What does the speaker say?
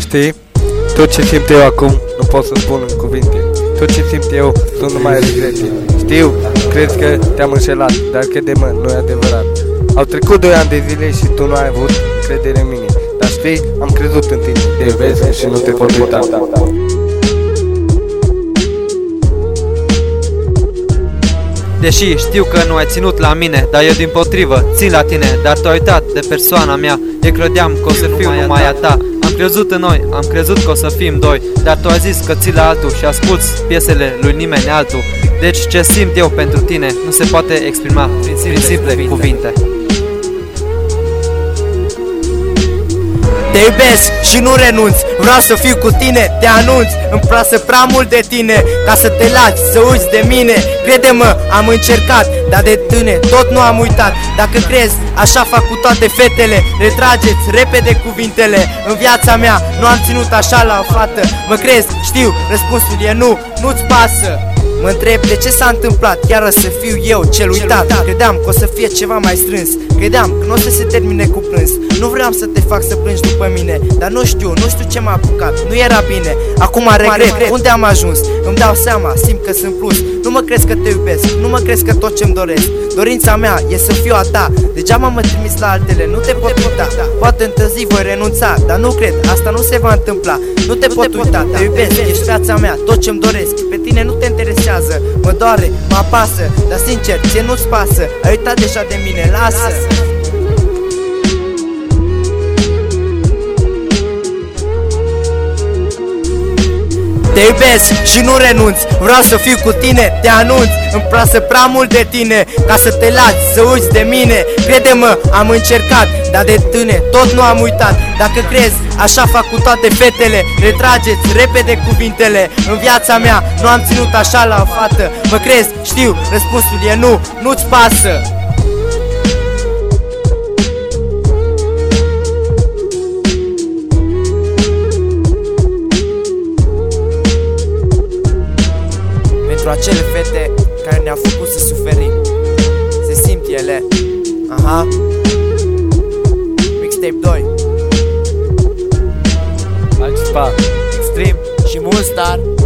Știi? Tot ce simt eu acum nu pot să spun în cuvinte. Tot ce simt eu sunt numai regrete. Știu, crezi că te-am înșelat, dar crede-mă, nu e adevărat. Au trecut 2 ani de zile și tu nu ai avut încredere în mine. Dar știi, am crezut în tine, te iubesc și nu te pot uita. Deși știu că nu ai ținut la mine, dar eu dimpotrivă țin la tine. Dar tu ai uitat de persoana mea. Eu credeam că o să fiu numai a ta. Am crezut în noi, am crezut că o să fim doi. Dar tu ai zis că ții la altul și asculți piesele lui nimeni altul. Deci ce simt eu pentru tine nu se poate exprima prin simple cuvinte. Te iubesc și nu renunț, vreau să fiu cu tine, te anunț. Îmi place prea mult de tine ca să te lași, să uiți de mine. Crede-mă, am încercat, dar de tine tot nu am uitat. Dacă crezi, așa fac cu toate fetele. Retrageți repede cuvintele. În viața mea nu am ținut așa la o fată. Mă crezi? Știu, răspunsul e nu, nu-ți pasă. Mă întreb de ce s-a întâmplat, chiar o să fiu eu cel uitat. Credeam că o să fie ceva mai strâns, credeam că nu o să se termine cu plâns. Nu vreau să te fac să plângi după mine, dar nu știu ce m-a apucat, nu era bine. Acum regret, unde am ajuns, îmi dau seama, simt că sunt plus. Nu mă crezi că te iubesc, nu mă crezi că tot ce-mi doresc. Dorința mea e să fiu a ta, degeaba mă trimis la altele, nu te pot uita. Poate într-o zi voi renunța, dar nu cred, asta nu se va întâmpla. Nu te pot uita, te iubesc, ești viața mea, tot ce-mi doresc. Pe tine nu te interesează, mă doare, mă apasă, dar sincer, ție nu-ți pasă. Ai uitat deja de mine, lasă. Te iubesc și nu renunț, vreau să fiu cu tine, te anunț. Îmi place prea mult de tine ca să te lași, să uiți de mine. Crede-mă, am încercat, dar de tine tot nu am uitat. Dacă crezi, așa fac cu toate fetele. Retrageți repede cuvintele. În viața mea nu am ținut așa la o fată. Mă crezi? Știu, răspunsul e nu, nu-ți pasă. Pentru acele fete care ne-au făcut să suferim, se simt ele. Aha. Mixtape 2 Altceva Extreme și Moonstar.